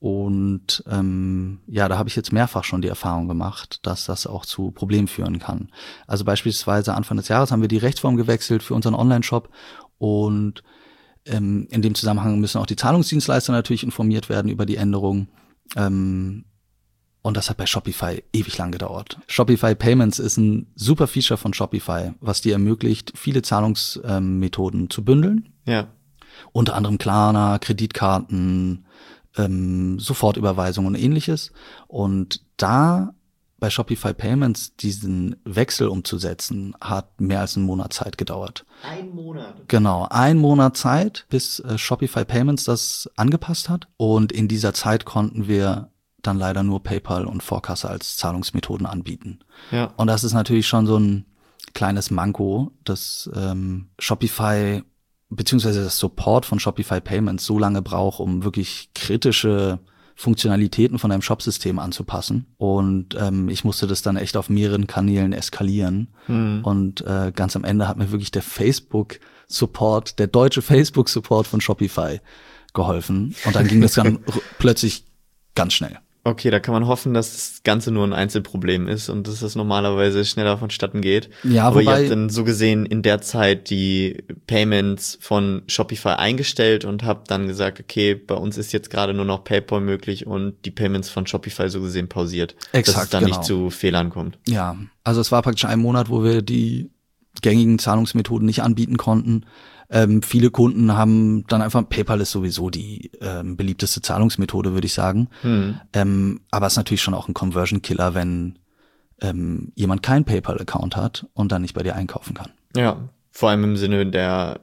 S1: Und ähm, ja, da habe ich jetzt mehrfach schon die Erfahrung gemacht, dass das auch zu Problemen führen kann. Also beispielsweise Anfang des Jahres haben wir die Rechtsform gewechselt für unseren Online-Shop und ähm, in dem Zusammenhang müssen auch die Zahlungsdienstleister natürlich informiert werden über die Änderung. Ähm, und das hat bei Shopify ewig lang gedauert. Shopify Payments ist ein super Feature von Shopify, was dir ermöglicht, viele Zahlungsmethoden ähm, zu bündeln.
S2: Ja.
S1: Unter anderem Klarna, Kreditkarten, Ähm, Sofortüberweisung und ähnliches. Und da bei Shopify Payments diesen Wechsel umzusetzen, hat mehr als einen Monat Zeit gedauert.
S2: Ein Monat?
S1: Genau, ein Monat Zeit, bis äh, Shopify Payments das angepasst hat. Und in dieser Zeit konnten wir dann leider nur PayPal und Vorkasse als Zahlungsmethoden anbieten.
S2: Ja.
S1: Und das ist natürlich schon so ein kleines Manko, dass ähm, Shopify beziehungsweise das Support von Shopify Payments so lange braucht, um wirklich kritische Funktionalitäten von einem Shopsystem anzupassen. Und ähm, ich musste das dann echt auf mehreren Kanälen eskalieren. Mhm. Und äh, ganz am Ende hat mir wirklich der Facebook-Support, der deutsche Facebook-Support von Shopify geholfen. Und dann ging das dann plötzlich ganz schnell.
S2: Okay, da kann man hoffen, dass das Ganze nur ein Einzelproblem ist und dass das normalerweise schneller vonstatten geht.
S1: Ja,
S2: aber
S1: wobei,
S2: ihr habt dann so gesehen in der Zeit die Payments von Shopify eingestellt und habt dann gesagt, okay, bei uns ist jetzt gerade nur noch PayPal möglich und die Payments von Shopify so gesehen pausiert.
S1: Exakt,
S2: dass es dann
S1: genau.
S2: nicht zu Fehlern kommt.
S1: Ja, also es war praktisch ein Monat, wo wir die gängigen Zahlungsmethoden nicht anbieten konnten. Ähm, viele Kunden haben dann einfach, PayPal ist sowieso die ähm, beliebteste Zahlungsmethode, würde ich sagen. Hm. Ähm, aber es ist natürlich schon auch ein Conversion-Killer, wenn ähm, jemand keinen PayPal-Account hat und dann nicht bei dir einkaufen kann.
S2: Ja, vor allem im Sinne der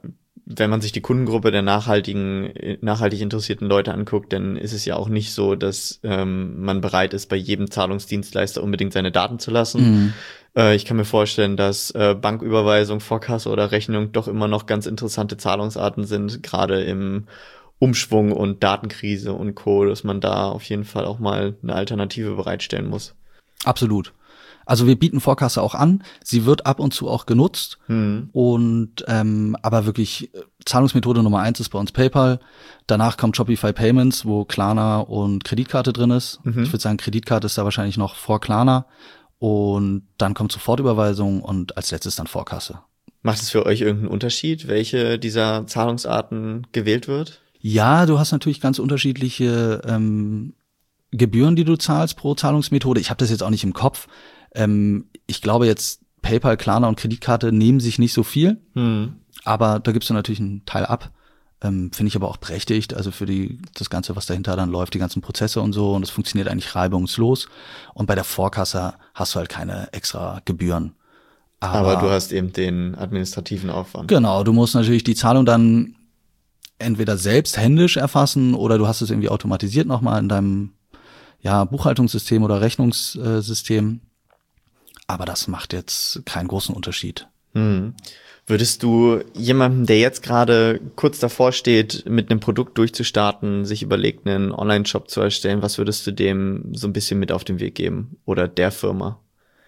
S2: wenn man sich die Kundengruppe der nachhaltigen, nachhaltig interessierten Leute anguckt, dann ist es ja auch nicht so, dass ähm, man bereit ist, bei jedem Zahlungsdienstleister unbedingt seine Daten zu lassen. Mhm. Äh, ich kann mir vorstellen, dass äh, Banküberweisung, Vorkasse oder Rechnung doch immer noch ganz interessante Zahlungsarten sind, gerade im Umschwung und Datenkrise und Co., dass man da auf jeden Fall auch mal eine Alternative bereitstellen muss.
S1: Absolut. Also wir bieten Vorkasse auch an. Sie wird ab und zu auch genutzt. Hm. Und ähm, aber wirklich Zahlungsmethode Nummer eins ist bei uns PayPal. Danach kommt Shopify Payments, wo Klarna und Kreditkarte drin ist. Mhm. Ich würde sagen, Kreditkarte ist da wahrscheinlich noch vor Klarna. Und dann kommt Sofortüberweisung und als letztes dann Vorkasse.
S2: Macht es für euch irgendeinen Unterschied, welche dieser Zahlungsarten gewählt wird?
S1: Ja, du hast natürlich ganz unterschiedliche ähm, Gebühren, die du zahlst pro Zahlungsmethode. Ich habe das jetzt auch nicht im Kopf. Ähm, ich glaube jetzt PayPal, Klarna und Kreditkarte nehmen sich nicht so viel, hm. aber da gibst du natürlich einen Teil ab. Ähm, finde ich aber auch berechtigt, also für die das Ganze, was dahinter dann läuft, die ganzen Prozesse und so, und das funktioniert eigentlich reibungslos. Und bei der Vorkasse hast du halt keine extra Gebühren.
S2: Aber, aber du hast eben den administrativen Aufwand.
S1: Genau, du musst natürlich die Zahlung dann entweder selbst händisch erfassen oder du hast es irgendwie automatisiert nochmal in deinem ja, Buchhaltungssystem oder Rechnungssystem. Aber das macht jetzt keinen großen Unterschied.
S2: Hm. Würdest du jemandem, der jetzt gerade kurz davor steht, mit einem Produkt durchzustarten, sich überlegt, einen Online-Shop zu erstellen, was würdest du dem so ein bisschen mit auf den Weg geben oder der Firma?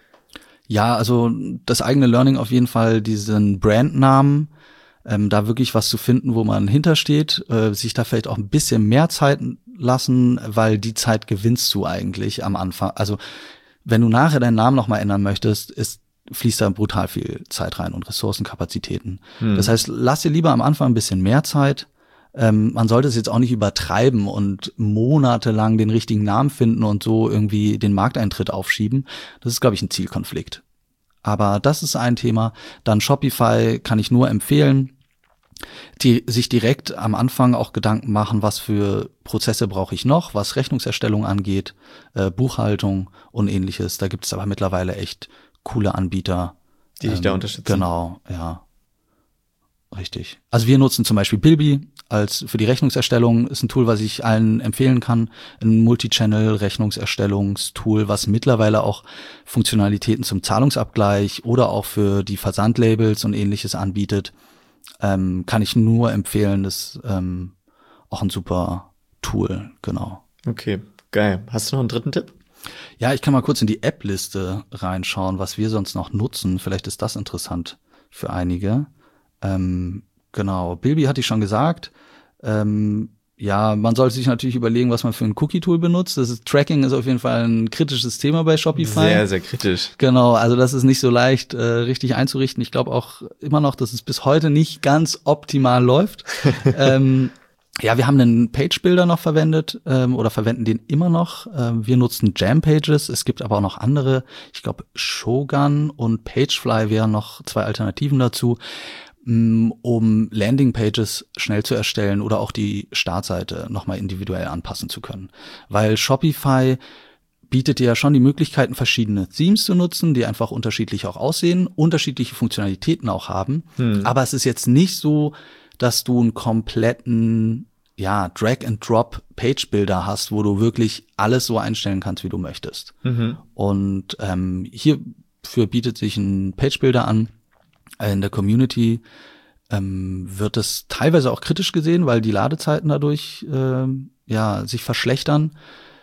S1: Ja, also das eigene Learning auf jeden Fall, diesen Brandnamen, ähm, da wirklich was zu finden, wo man hintersteht, äh, sich da vielleicht auch ein bisschen mehr Zeit lassen, weil die Zeit gewinnst du eigentlich am Anfang. Also wenn du nachher deinen Namen nochmal ändern möchtest, ist, fließt da brutal viel Zeit rein und Ressourcenkapazitäten. Hm. Das heißt, lass dir lieber am Anfang ein bisschen mehr Zeit. Ähm, man sollte es jetzt auch nicht übertreiben und monatelang den richtigen Namen finden und so irgendwie den Markteintritt aufschieben. Das ist, glaube ich, ein Zielkonflikt. Aber das ist ein Thema. Dann Shopify kann ich nur empfehlen, die sich direkt am Anfang auch Gedanken machen, was für Prozesse brauche ich noch, was Rechnungserstellung angeht, äh, Buchhaltung und ähnliches. Da gibt es aber mittlerweile echt coole Anbieter.
S2: Die dich ähm, da unterstützen.
S1: Genau, ja. Richtig. Also wir nutzen zum Beispiel Bilby als für die Rechnungserstellung, ist ein Tool, was ich allen empfehlen kann. Ein Multichannel-Rechnungserstellungstool, was mittlerweile auch Funktionalitäten zum Zahlungsabgleich oder auch für die Versandlabels und ähnliches anbietet. Ähm, kann ich nur empfehlen, das ist ähm, auch ein super Tool, genau.
S2: Okay, geil. Hast du noch einen dritten Tipp?
S1: Ja, ich kann mal kurz in die App-Liste reinschauen, was wir sonst noch nutzen. Vielleicht ist das interessant für einige. Ähm, genau, Bilby hatte ich schon gesagt. Ähm, ja, man sollte sich natürlich überlegen, was man für ein Cookie-Tool benutzt. Das ist, Tracking ist auf jeden Fall ein kritisches Thema bei Shopify.
S2: Sehr, sehr kritisch.
S1: Genau, also das ist nicht so leicht äh, richtig einzurichten. Ich glaube auch immer noch, dass es bis heute nicht ganz optimal läuft. ähm, ja, wir haben einen Page-Builder noch verwendet ähm, oder verwenden den immer noch. Ähm, wir nutzen Jam-Pages. Es gibt aber auch noch andere. Ich glaube, Shogun und Pagefly wären noch zwei Alternativen dazu, um Landingpages schnell zu erstellen oder auch die Startseite nochmal individuell anpassen zu können. Weil Shopify bietet dir ja schon die Möglichkeiten, verschiedene Themes zu nutzen, die einfach unterschiedlich auch aussehen, unterschiedliche Funktionalitäten auch haben. Hm. Aber es ist jetzt nicht so, dass du einen kompletten ja, Drag-and-Drop-Page-Builder hast, wo du wirklich alles so einstellen kannst, wie du möchtest. Mhm. Und ähm, hierfür bietet sich ein Page-Builder an. In der Community ähm, wird es teilweise auch kritisch gesehen, weil die Ladezeiten dadurch äh, ja sich verschlechtern.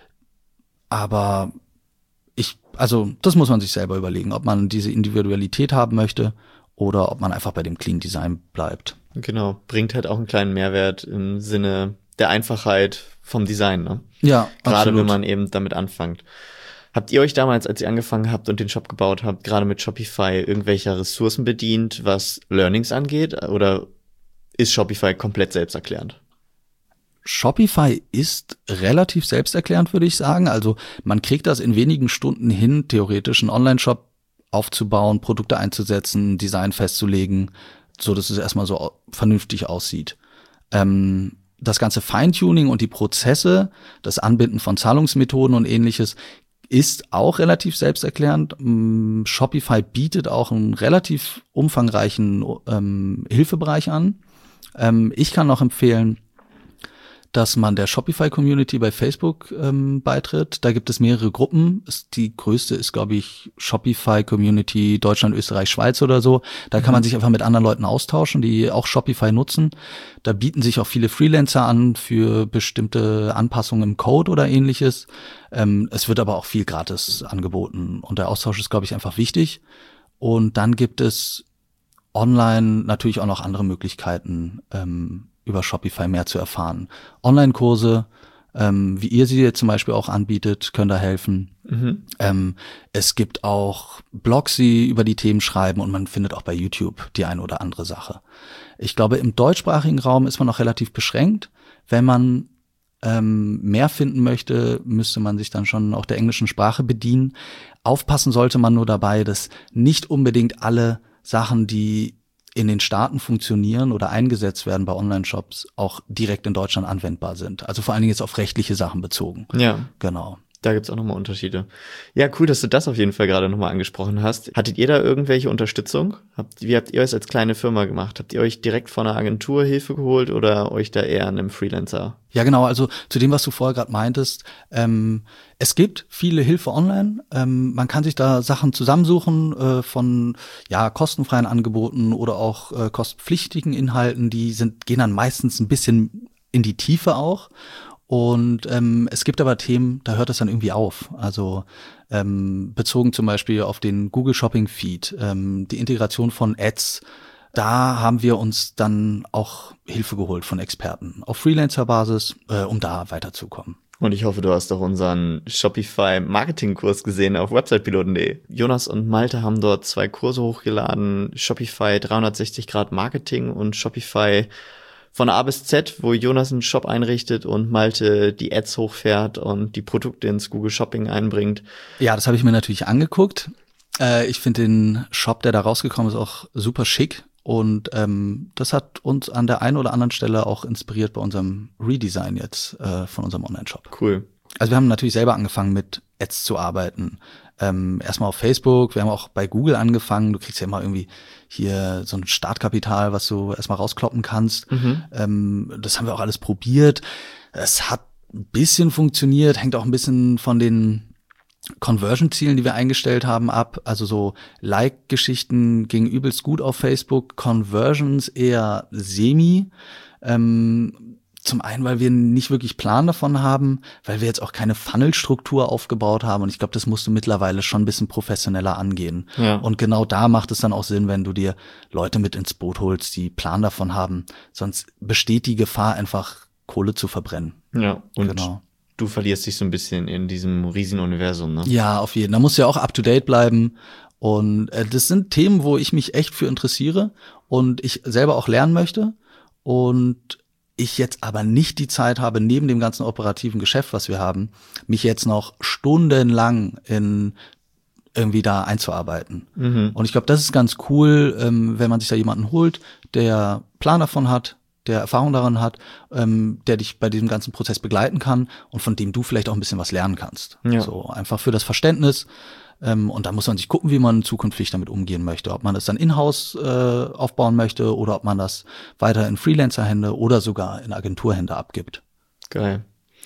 S1: Aber ich, also das muss man sich selber überlegen, ob man diese Individualität haben möchte oder ob man einfach bei dem Clean Design bleibt.
S2: Genau, bringt halt auch einen kleinen Mehrwert im Sinne der Einfachheit vom Design, ne?
S1: Ja,
S2: gerade
S1: absolut.
S2: Wenn man eben damit anfängt. Habt ihr euch damals, als ihr angefangen habt und den Shop gebaut habt, gerade mit Shopify irgendwelcher Ressourcen bedient, was Learnings angeht? Oder ist Shopify komplett selbsterklärend?
S1: Shopify ist relativ selbsterklärend, würde ich sagen. Also man kriegt das in wenigen Stunden hin, theoretisch einen Online-Shop aufzubauen, Produkte einzusetzen, Design festzulegen, so dass es erstmal so vernünftig aussieht. Ähm, das ganze Feintuning und die Prozesse, das Anbinden von Zahlungsmethoden und ähnliches ist auch relativ selbsterklärend. Shopify bietet auch einen relativ umfangreichen ähm, Hilfebereich an. Ähm, ich kann noch empfehlen, dass man der Shopify-Community bei Facebook ähm, beitritt. Da gibt es mehrere Gruppen. Die größte ist, glaube ich, Shopify-Community Deutschland, Österreich, Schweiz oder so. Da kann man sich einfach mit anderen Leuten austauschen, die auch Shopify nutzen. Da bieten sich auch viele Freelancer an für bestimmte Anpassungen im Code oder ähnliches. Ähm, es wird aber auch viel gratis angeboten und der Austausch ist, glaube ich, einfach wichtig. Und dann gibt es online natürlich auch noch andere Möglichkeiten, ähm, über Shopify mehr zu erfahren. Online-Kurse, ähm, wie ihr sie jetzt zum Beispiel auch anbietet, können da helfen. Mhm. Ähm, es gibt auch Blogs, die über die Themen schreiben und man findet auch bei YouTube die eine oder andere Sache. Ich glaube, im deutschsprachigen Raum ist man noch relativ beschränkt. Wenn man ähm, mehr finden möchte, müsste man sich dann schon auch der englischen Sprache bedienen. Aufpassen sollte man nur dabei, dass nicht unbedingt alle Sachen, die in den Staaten funktionieren oder eingesetzt werden bei Online-Shops, auch direkt in Deutschland anwendbar sind. Also vor allen Dingen jetzt auf rechtliche Sachen bezogen.
S2: Ja.
S1: Genau.
S2: Da gibt's auch nochmal Unterschiede. Ja, cool, dass du das auf jeden Fall gerade nochmal angesprochen hast. Hattet ihr da irgendwelche Unterstützung? Habt, wie habt ihr es als kleine Firma gemacht? Habt ihr euch direkt von einer Agentur Hilfe geholt oder euch da eher an einem Freelancer?
S1: Ja, genau. Also zu dem, was du vorher gerade meintest, ähm, es gibt viele Hilfe online. Ähm, man kann sich da Sachen zusammensuchen äh, von ja kostenfreien Angeboten oder auch äh, kostenpflichtigen Inhalten. Die sind gehen dann meistens ein bisschen in die Tiefe auch. Und ähm, es gibt aber Themen, da hört es dann irgendwie auf. Also ähm, bezogen zum Beispiel auf den Google Shopping Feed, ähm, die Integration von Ads, da haben wir uns dann auch Hilfe geholt von Experten auf Freelancer-Basis, äh, um da weiterzukommen.
S2: Und ich hoffe, du hast auch unseren Shopify-Marketing-Kurs gesehen auf websitepiloten punkt de. Jonas und Malte haben dort zwei Kurse hochgeladen, Shopify dreihundertsechzig Grad Marketing und Shopify von A bis Z, wo Jonas einen Shop einrichtet und Malte die Ads hochfährt und die Produkte ins Google Shopping einbringt.
S1: Ja, das habe ich mir natürlich angeguckt. Äh, ich finde den Shop, der da rausgekommen ist, auch super schick. Und ähm, das hat uns an der einen oder anderen Stelle auch inspiriert bei unserem Redesign jetzt äh, von unserem Online-Shop.
S2: Cool.
S1: Also wir haben natürlich selber angefangen mit Ads zu arbeiten. Ähm, erstmal auf Facebook, wir haben auch bei Google angefangen. Du kriegst ja immer irgendwie hier so ein Startkapital, was du erstmal rauskloppen kannst. Mhm. Ähm, das haben wir auch alles probiert. Es hat ein bisschen funktioniert, hängt auch ein bisschen von den Conversion-Zielen, die wir eingestellt haben, ab. Also so Like-Geschichten gingen übelst gut auf Facebook, Conversions eher semi. Ähm, Zum einen, weil wir nicht wirklich Plan davon haben, weil wir jetzt auch keine Funnel-Struktur aufgebaut haben. Und ich glaube, das musst du mittlerweile schon ein bisschen professioneller angehen. Ja. Und genau da macht es dann auch Sinn, wenn du dir Leute mit ins Boot holst, die Plan davon haben. Sonst besteht die Gefahr, einfach Kohle zu verbrennen.
S2: Ja, und genau. Du verlierst dich so ein bisschen in diesem riesigen Universum, ne?
S1: Ja, auf jeden Fall. Da musst du ja auch up-to-date bleiben. Und äh, das sind Themen, wo ich mich echt für interessiere und ich selber auch lernen möchte. Und ich jetzt aber nicht die Zeit habe, neben dem ganzen operativen Geschäft, was wir haben, mich jetzt noch stundenlang in irgendwie da einzuarbeiten. Mhm. Und ich glaube, das ist ganz cool, ähm, wenn man sich da jemanden holt, der Plan davon hat, der Erfahrung daran hat, ähm, der dich bei diesem ganzen Prozess begleiten kann und von dem du vielleicht auch ein bisschen was lernen kannst. Ja. So einfach für das Verständnis. Ähm, und da muss man sich gucken, wie man zukünftig damit umgehen möchte. Ob man das dann in-house äh, aufbauen möchte oder ob man das weiter in Freelancer-Hände oder sogar in Agenturhände abgibt.
S2: Geil.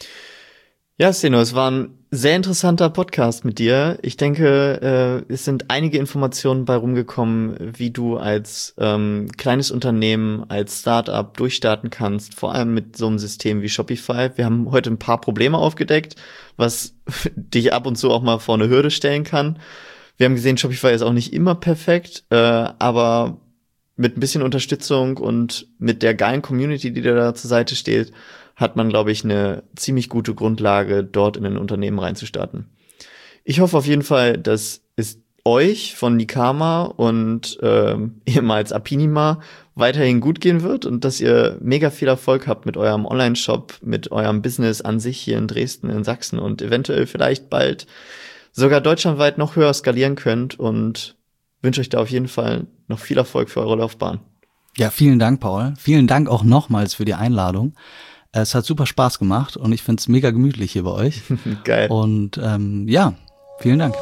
S2: Ja, Zeno, es war ein sehr interessanter Podcast mit dir. Ich denke, äh, es sind einige Informationen bei rumgekommen, wie du als ähm, kleines Unternehmen, als Startup durchstarten kannst, vor allem mit so einem System wie Shopify. Wir haben heute ein paar Probleme aufgedeckt, was dich ab und zu auch mal vor eine Hürde stellen kann. Wir haben gesehen, Shopify ist auch nicht immer perfekt, äh, aber mit ein bisschen Unterstützung und mit der geilen Community, die dir da zur Seite steht, hat man, glaube ich, eine ziemlich gute Grundlage, dort in ein Unternehmen reinzustarten. Ich hoffe auf jeden Fall, dass es euch von Nikama und ähm, ehemals Apinima weiterhin gut gehen wird und dass ihr mega viel Erfolg habt mit eurem Online-Shop, mit eurem Business an sich hier in Dresden, in Sachsen und eventuell vielleicht bald sogar deutschlandweit noch höher skalieren könnt und wünsche euch da auf jeden Fall noch viel Erfolg für eure Laufbahn.
S1: Ja, vielen Dank, Paul. Vielen Dank auch nochmals für die Einladung. Es hat super Spaß gemacht und ich finde es mega gemütlich hier bei euch.
S2: Geil.
S1: Und ähm, ja, vielen Dank.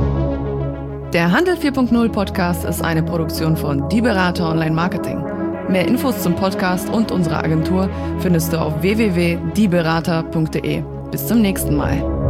S3: Der Handel vier Punkt null Podcast ist eine Produktion von Die Berater Online Marketing. Mehr Infos zum Podcast und unserer Agentur findest du auf w w w punkt die berater punkt de. Bis zum nächsten Mal.